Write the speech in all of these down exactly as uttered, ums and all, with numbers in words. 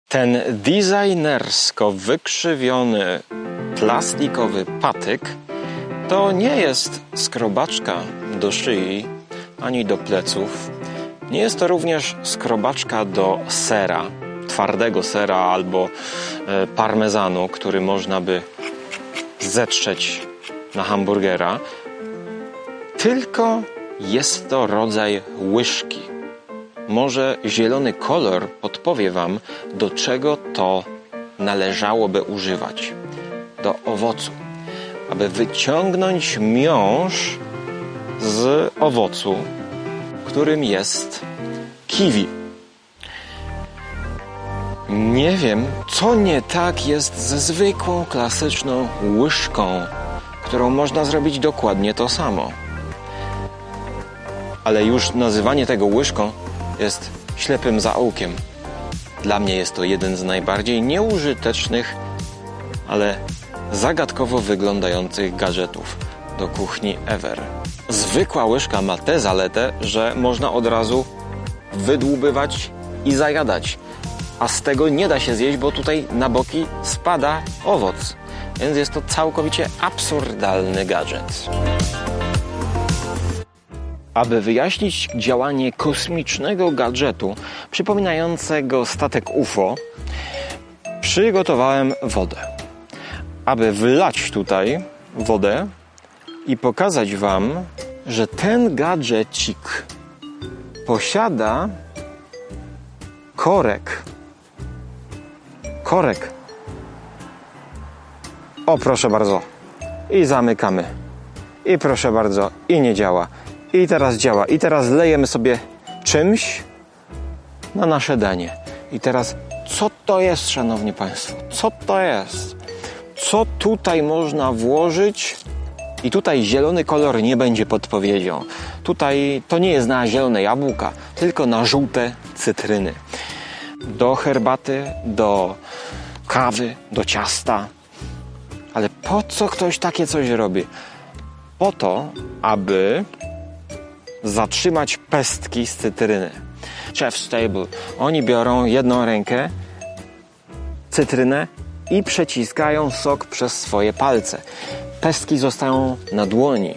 Ten designersko wykrzywiony plastikowy patyk to nie jest skrobaczka do szyi ani do pleców. Nie jest to również skrobaczka do sera, twardego sera albo e, parmezanu, który można by zetrzeć na hamburgera. Tylko jest to rodzaj łyżki. Może zielony kolor podpowie Wam, do czego to należałoby używać. Do owocu. Aby wyciągnąć miąższ z owocu, którym jest kiwi. Nie wiem, co nie tak jest ze zwykłą, klasyczną łyżką, którą można zrobić dokładnie to samo. Ale już nazywanie tego łyżką jest ślepym zaułkiem. Dla mnie jest to jeden z najbardziej nieużytecznych, ale zagadkowo wyglądających gadżetów do kuchni ever. Zwykła łyżka ma tę zaletę, że można od razu wydłubywać i zajadać. A z tego nie da się zjeść, bo tutaj na boki spada owoc. Więc jest to całkowicie absurdalny gadżet. Aby wyjaśnić działanie kosmicznego gadżetu przypominającego statek U F O, przygotowałem wodę. Aby wlać tutaj wodę i pokazać Wam, że ten gadżecik posiada korek. Korek. O, proszę bardzo. I zamykamy. I proszę bardzo. I nie działa. I teraz działa. I teraz lejemy sobie czymś na nasze danie. I teraz, co to jest, szanowni państwo? Co to jest? Co tutaj można włożyć? I tutaj zielony kolor nie będzie podpowiedzią. Tutaj to nie jest na zielone jabłka, tylko na żółte cytryny. Do herbaty, do kawy, do ciasta. Ale po co ktoś takie coś robi? Po to, aby zatrzymać pestki z cytryny. Chef's Table. Oni biorą jedną rękę, cytrynę i przeciskają sok przez swoje palce. Pestki zostają na dłoni.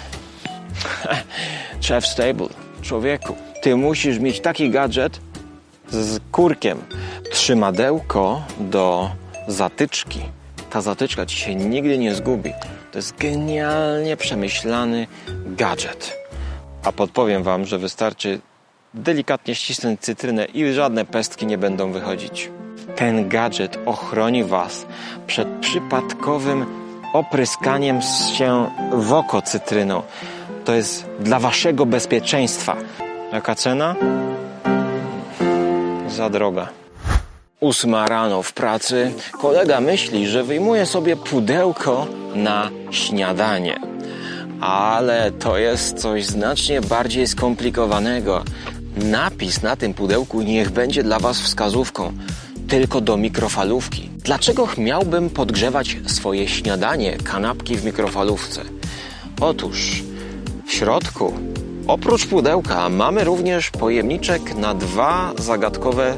Chef's Table. Człowieku, ty musisz mieć taki gadżet z kurkiem. Trzymadełko do zatyczki. Ta zatyczka ci się nigdy nie zgubi. To jest genialnie przemyślany gadżet. A podpowiem Wam, że wystarczy delikatnie ścisnąć cytrynę i żadne pestki nie będą wychodzić. Ten gadżet ochroni Was przed przypadkowym opryskaniem się w oko cytryną. To jest dla Waszego bezpieczeństwa. Jaka cena? Za droga. Ósma rano w pracy. Kolega myśli, że wyjmuje sobie pudełko na śniadanie. Ale to jest coś znacznie bardziej skomplikowanego. Napis na tym pudełku niech będzie dla Was wskazówką. Tylko do mikrofalówki. Dlaczego miałbym podgrzewać swoje śniadanie, kanapki w mikrofalówce? Otóż w środku, oprócz pudełka, mamy również pojemniczek na dwa zagadkowe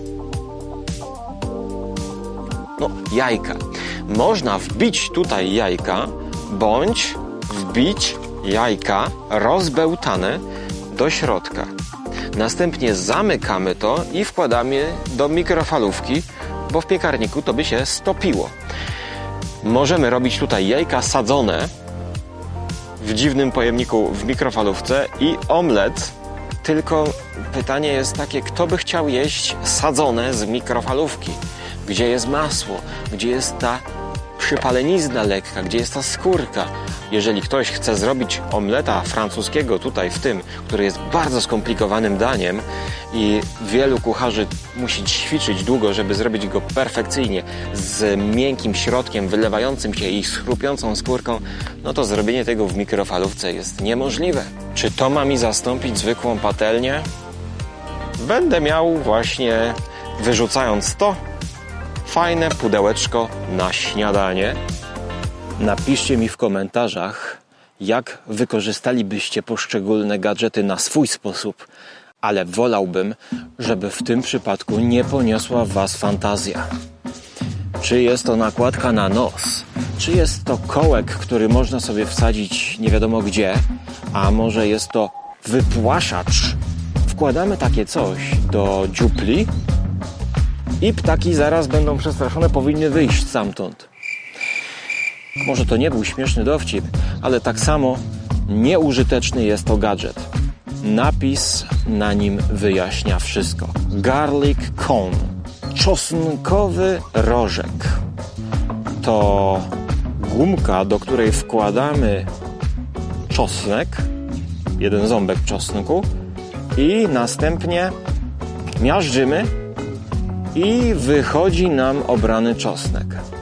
no, jajka. Można wbić tutaj jajka, bądź wbić jajka rozbełtane do środka. Następnie zamykamy to i wkładamy do mikrofalówki, bo w piekarniku to by się stopiło. Możemy robić tutaj jajka sadzone w dziwnym pojemniku w mikrofalówce i omlet, tylko pytanie jest takie, kto by chciał jeść sadzone z mikrofalówki? Gdzie jest masło? Gdzie jest ta przypalenizna lekka? Gdzie jest ta skórka? Jeżeli ktoś chce zrobić omleta francuskiego tutaj w tym, który jest bardzo skomplikowanym daniem i wielu kucharzy musi ćwiczyć długo, żeby zrobić go perfekcyjnie, z miękkim środkiem wylewającym się i z chrupiącą skórką, no to zrobienie tego w mikrofalówce jest niemożliwe. Czy to ma mi zastąpić zwykłą patelnię? Będę miał właśnie, wyrzucając to, fajne pudełeczko na śniadanie. Napiszcie mi w komentarzach, jak wykorzystalibyście poszczególne gadżety na swój sposób, ale wolałbym, żeby w tym przypadku nie poniosła was fantazja. Czy jest to nakładka na nos, czy jest to kołek, który można sobie wsadzić nie wiadomo gdzie, a może jest to wypłaszacz. Wkładamy takie coś do dziupli i ptaki zaraz będą przestraszone, powinny wyjść stamtąd. Może to nie był śmieszny dowcip, ale tak samo nieużyteczny jest to gadżet. Napis na nim wyjaśnia wszystko. Garlic cone. Czosnkowy rożek. To gumka, do której wkładamy czosnek, jeden ząbek czosnku i następnie miażdżymy i wychodzi nam obrany czosnek.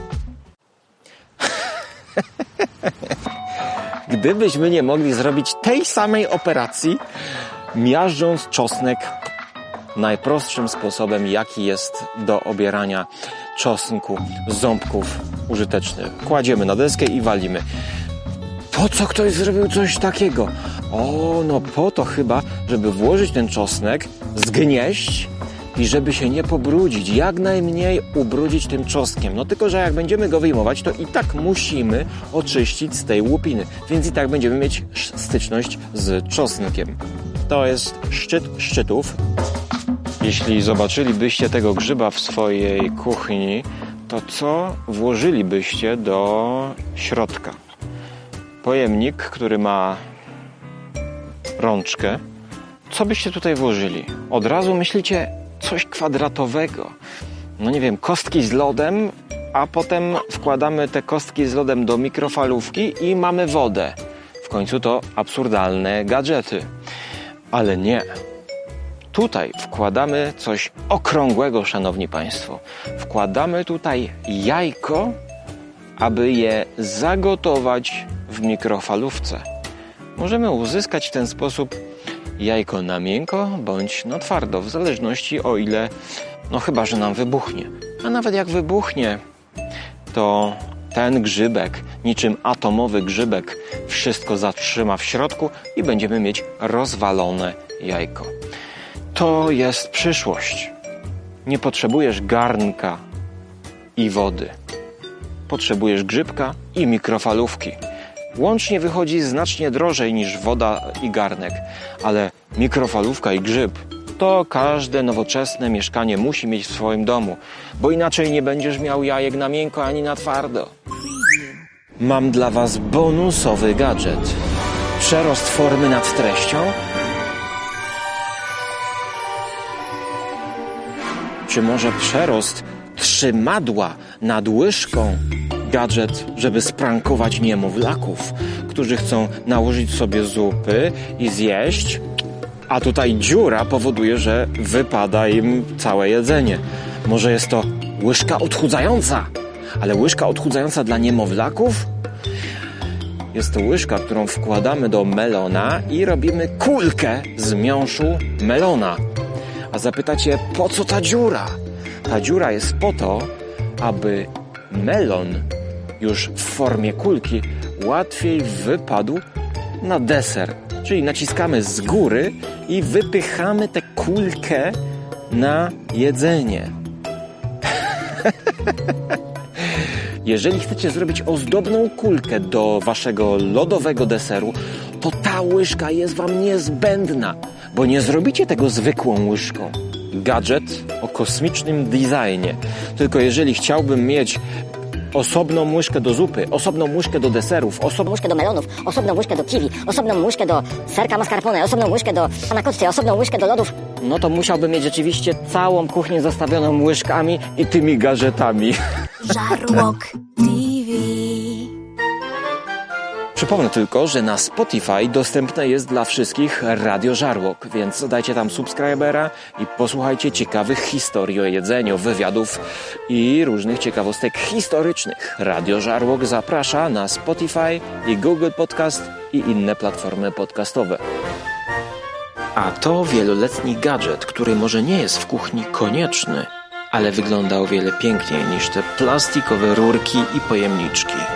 Gdybyśmy nie mogli zrobić tej samej operacji, miażdżąc czosnek najprostszym sposobem, jaki jest do obierania czosnku z ząbków użyteczny. Kładziemy na deskę i walimy. Po co ktoś zrobił coś takiego? O, no po to chyba, żeby włożyć ten czosnek, zgnieść i żeby się nie pobrudzić, jak najmniej ubrudzić tym czosnkiem. No tylko, że jak będziemy go wyjmować, to i tak musimy oczyścić z tej łupiny, więc i tak będziemy mieć styczność z czosnkiem. To jest szczyt szczytów. Jeśli zobaczylibyście tego grzyba w swojej kuchni, to co włożylibyście do środka? Pojemnik, który ma rączkę. Co byście tutaj włożyli? Od razu myślicie coś kwadratowego. No nie wiem, kostki z lodem, a potem wkładamy te kostki z lodem do mikrofalówki i mamy wodę. W końcu to absurdalne gadżety. Ale nie. Tutaj wkładamy coś okrągłego, szanowni państwo. Wkładamy tutaj jajko, aby je zagotować w mikrofalówce. Możemy uzyskać w ten sposób jajko na miękko bądź na twardo, w zależności o ile, no chyba że nam wybuchnie. A nawet jak wybuchnie, to ten grzybek, niczym atomowy grzybek, wszystko zatrzyma w środku i będziemy mieć rozwalone jajko. To jest przyszłość. Nie potrzebujesz garnka i wody. Potrzebujesz grzybka i mikrofalówki. Łącznie wychodzi znacznie drożej niż woda i garnek, ale mikrofalówka i grzyb to każde nowoczesne mieszkanie musi mieć w swoim domu, bo inaczej nie będziesz miał jajek na miękko ani na twardo. Mam dla was bonusowy gadżet. Przerost formy nad treścią? Czy może przerost trzymadła nad łyżką? Gadżet, żeby sprankować niemowlaków, którzy chcą nałożyć sobie zupy i zjeść, a tutaj dziura powoduje, że wypada im całe jedzenie. Może jest to łyżka odchudzająca, ale łyżka odchudzająca dla niemowlaków? Jest to łyżka, którą wkładamy do melona i robimy kulkę z miąższu melona. A zapytacie, po co ta dziura? Ta dziura jest po to, aby melon już w formie kulki łatwiej wypadł na deser. Czyli naciskamy z góry i wypychamy tę kulkę na jedzenie. Jeżeli chcecie zrobić ozdobną kulkę do waszego lodowego deseru, to ta łyżka jest wam niezbędna, bo nie zrobicie tego zwykłą łyżką. Gadżet o kosmicznym designie. Tylko jeżeli chciałbym mieć osobną łyżkę do zupy, osobną łyżkę do deserów, osobną łyżkę do melonów, osobną łyżkę do kiwi, osobną łyżkę do serka mascarpone, osobną łyżkę do panna osobną łyżkę do lodów, no to musiałbym mieć rzeczywiście całą kuchnię zastawioną łyżkami i tymi gadżetami. Żarłok T V. Przypomnę tylko, że na Spotify dostępne jest dla wszystkich Radio Żarłok, więc dajcie tam subskrybera i posłuchajcie ciekawych historii o jedzeniu, wywiadów i różnych ciekawostek historycznych. Radio Żarłok zaprasza na Spotify i Google Podcast i inne platformy podcastowe. A to wieloletni gadżet, który może nie jest w kuchni konieczny, ale wygląda o wiele piękniej niż te plastikowe rurki i pojemniczki.